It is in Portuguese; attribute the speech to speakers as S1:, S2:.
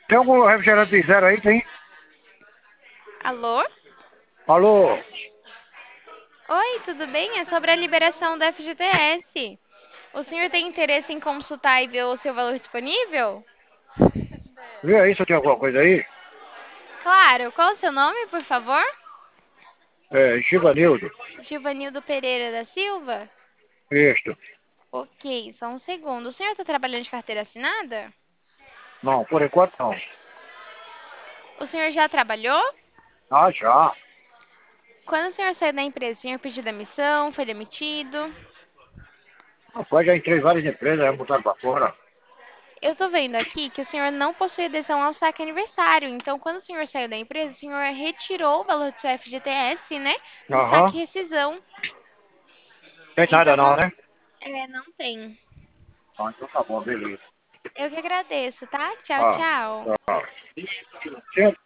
S1: Tem algum refrigerante zero aí, tem?
S2: Alô?
S1: Alô?
S2: Oi, tudo bem? É sobre a liberação do FGTS. O senhor tem interesse em consultar e ver o seu valor disponível?
S1: Vê aí se tem alguma coisa aí.
S2: Claro. Qual o seu nome, por favor?
S1: É, Givanildo.
S2: Givanildo Pereira da Silva?
S1: Isto.
S2: Ok, só um segundo. O senhor está trabalhando de carteira assinada?
S1: Não, por enquanto não.
S2: O senhor já trabalhou?
S1: Ah, já.
S2: Quando o senhor saiu da empresa, o senhor pediu demissão, foi demitido?
S1: Rapaz, já entrei em várias empresas, já botaram pra fora.
S2: Eu tô vendo aqui que o senhor não possui adesão ao saque aniversário. Então, quando o senhor saiu da empresa, o senhor retirou o valor do seu FGTS, né? No
S1: Aham.
S2: saque rescisão.
S1: Tem nada
S2: Então,
S1: não, né?
S2: não tem.
S1: Ah, então tá bom, beleza.
S2: Eu que agradeço, tá? Tchau,
S1: Ah,
S2: tchau.
S1: tá.